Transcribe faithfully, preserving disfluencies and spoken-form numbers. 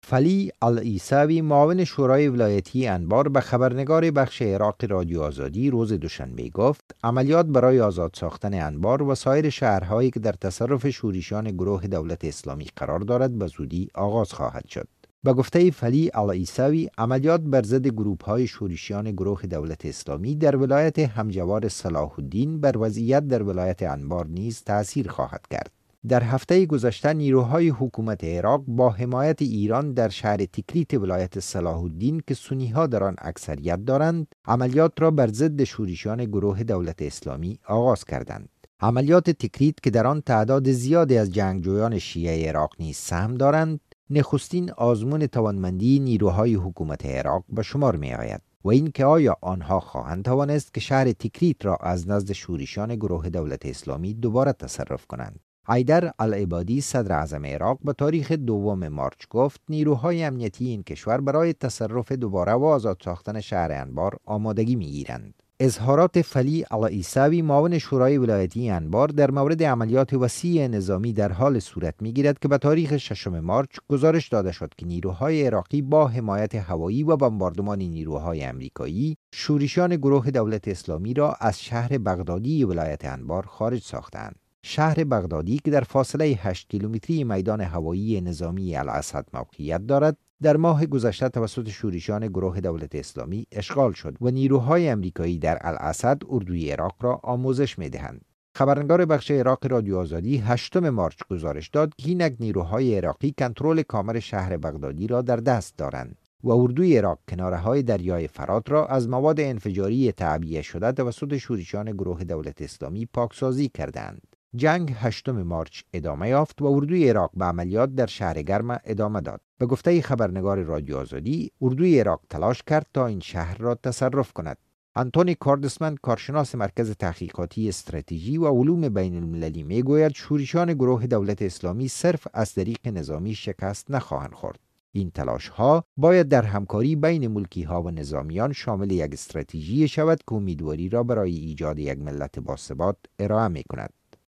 فلی العیسوی معاون شورای ولایتی انبار به خبرنگار بخش عراق رادیو آزادی روز دوشنبه گفت عملیات برای آزاد ساختن انبار و سایر شهرهایی که در تصرف شورشیان گروه دولت اسلامی قرار دارد به زودی آغاز خواهد شد. به گفته فلی العیسوی، عملیات بر ضد گروه‌های شورشیان گروه دولت اسلامی در ولایت همجوار صلاح الدین بر وضعیت در ولایت انبار نیز تأثیر خواهد کرد. در هفته گذشته نیروهای حکومت عراق با حمایت ایران در شهر تکریت ولایت صلاح الدین که سنی‌ها در آن اکثریت دارند، عملیات را بر ضد شورشیان گروه دولت اسلامی آغاز کردند. عملیات تکریت که در آن تعداد زیادی از جنگجویان شیعه عراق نیز سهم دارند، نخستین آزمون توانمندی نیروهای حکومت عراق به شمار می آید و این که آیا آنها خواهند توانست که شهر تکریت را از نزد شورشیان گروه دولت اسلامی دوباره تصرف کنند. حیدر العبادی صدر اعظم عراق به تاریخ دوم مارچ گفت نیروهای امنیتی این کشور برای تصرف دوباره و آزاد ساختن شهر انبار آمادگی می‌گیرند. اظهارات فلی العیسوی معاون شورای ولایتی انبار در مورد عملیات وسیع نظامی در حال صورت می‌گیرد که به تاریخ ششم مارچ گزارش داده شد که نیروهای عراقی با حمایت هوایی و بمباردمان نیروهای آمریکایی شورشیان گروه دولت اسلامی را از شهر بغدادی ولایت انبار خارج ساختند. شهر بغدادی که در فاصله هشت کیلومتری میدان هوایی نظامی الاسد موقعیت دارد، در ماه گذشته توسط شورشیان گروه دولت اسلامی اشغال شد و نیروهای امریکایی در الاسد اردوی عراق را آموزش می‌دهند. خبرنگار بخش عراق رادیو آزادی هشتم مارچ گزارش داد که اینک نیروهای عراقی کنترل کامل شهر بغدادی را در دست دارند و اردوی عراق کناره‌های دریای فرات را از مواد انفجاری تعبیه شده توسط شورشیان گروه دولت اسلامی پاکسازی کردند. جنگ هشتم مارچ ادامه یافت و اردوی عراق به عملیات در شهر گرم ادامه داد. به گفته خبرنگار رادیو آزادی، اردوی عراق تلاش کرد تا این شهر را تصرف کند. آنتونی کاردسمن، کارشناس مرکز تحقیقاتی استراتژی و علوم بین المللی میگوید شورشیان گروه دولت اسلامی صرف از طریق نظامی شکست نخواهند خورد. این تلاش ها باید در همکاری بین ملکی ها و نظامیان شامل یک استراتژی شود که امیدواری را برای ایجاد یک ملت باثبات ارائه می کند.